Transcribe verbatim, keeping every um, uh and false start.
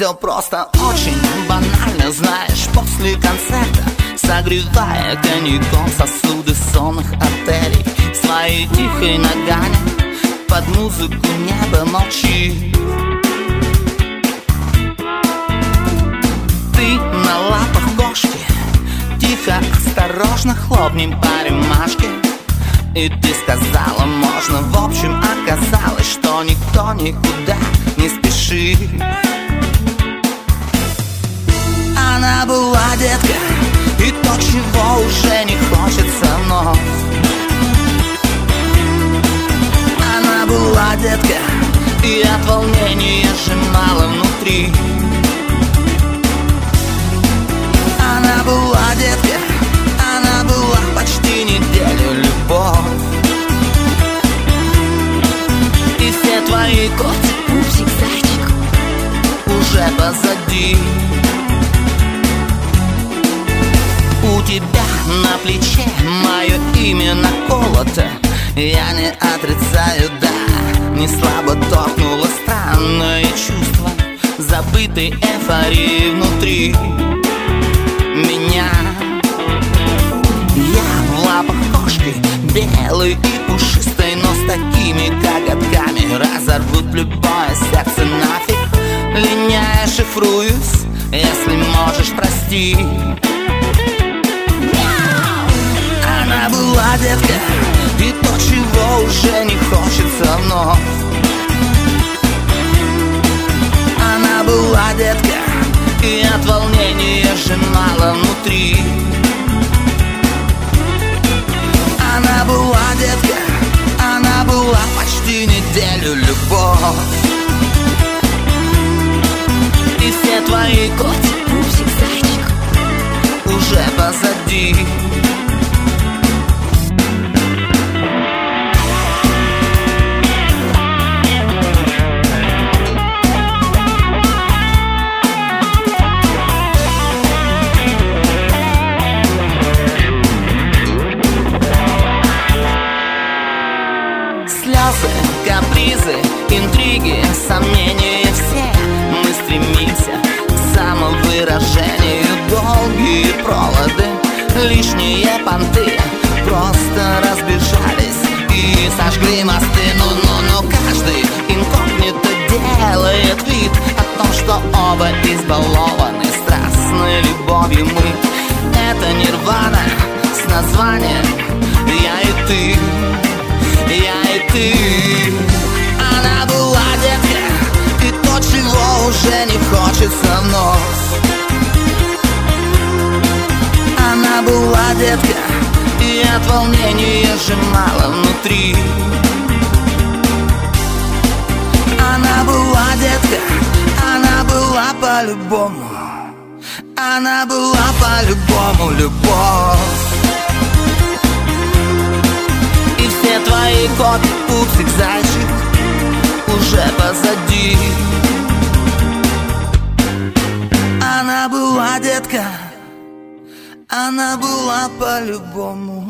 Все просто очень банально, знаешь, после концерта, согревая коньяком сосуды сонных артерий, своей тихой ногами под музыку неба молчи. Ты на лапах кошки, тихо, осторожно хлопнем по рюмашке. И ты сказала, можно, в общем, оказалось, что никто никуда не спешит. Она была детка, и то, чего уже не хочется вновь. Она была детка, и от волнения сжимала внутри. Она была детка, она была почти неделю любовь. И все твои котик, пупсик, зайчик уже позади. У тебя на плече мое имя наколото. Я не отрицаю, да, не слабо торкнуло странное чувство забытой эйфории внутри меня. Я в лапах кошки, белой и пушистой, но с такими коготками разорвут любое сердце нафиг. Линяя шифруюсь, если можешь, прости. Она была детка, и то, чего уже не хочется вновь. Она была детка, и от волнения сжимала внутри. Она была детка, она была почти неделю любовь. И все твои котик, пупсик, зайчик уже позади. Слезы, капризы, интриги, сомнения, все мы стремимся к самовыражению. Долгие проводы, лишние понты просто разбежались и сожгли мосты. Ну-ну-ну, каждый инкогнито делает вид о том, что оба избалованы страстной любовью. Мы — это нирвана с названием «Я и ты». Я и ты. Она была детка, и то, чего уже не хочется вновь. Она была детка, и от волнения сжимала внутри. Она была детка, она была по-любому. Она была по-любому любовь. И все твои коты, пупсик, зайчик уже позади. Она была детка, она была по-любому.